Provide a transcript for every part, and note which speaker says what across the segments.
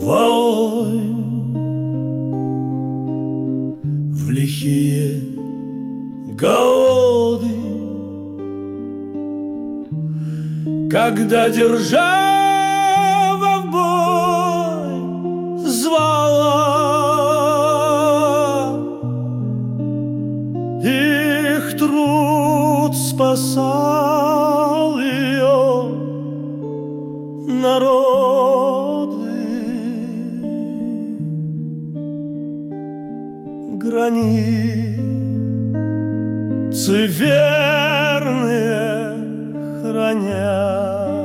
Speaker 1: войн, в лихие годы, когда держава в бой звала, их труд спасал ее народы. Границы верные храня.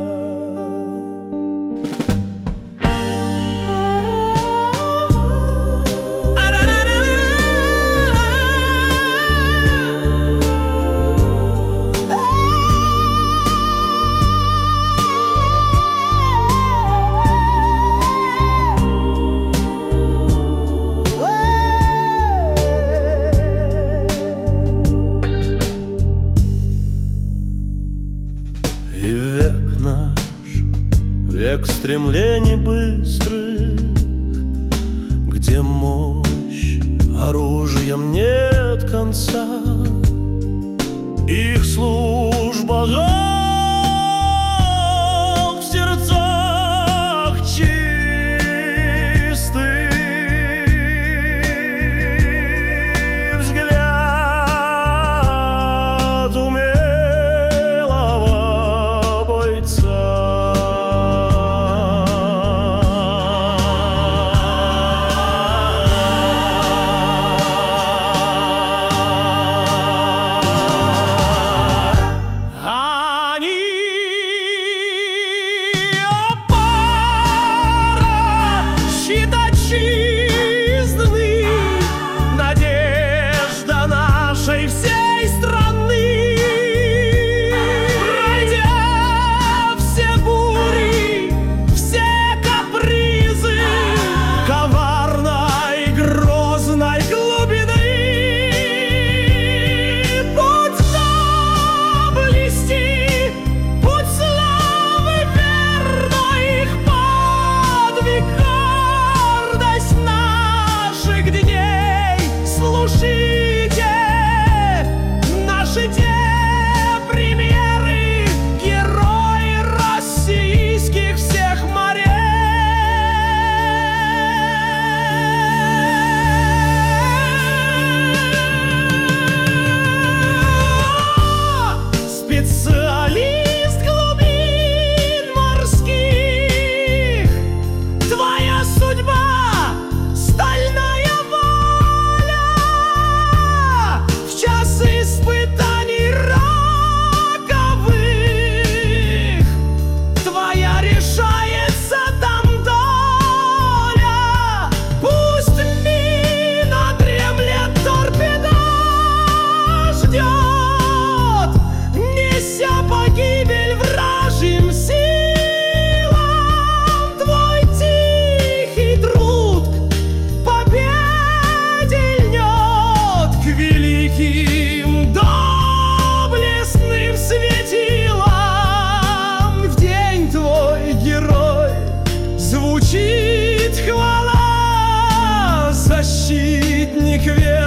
Speaker 1: И век наш, век стремлений быстрых, где мощь оружием нет конца, их служба в сердцах чистых, взгляд умелого бойца. Всей страны, пройдя все бури, все капризы коварной, грозной глубины, путь доблести, путь славы верной, их подвиг, гордость наших дней. Слушайте те примеры, герои российских всех морей. Специалист глубин морских, твоя судьба — стальная воля. В час испытаний роковых твоя решается там доля. Пусть мина дремлет, торпеда ждет, неся погибель вражьим силам. Твой тихий труд к победе льнет, к великим доблестным светилам. В день твой, герой, звучит хвала, защитник веры.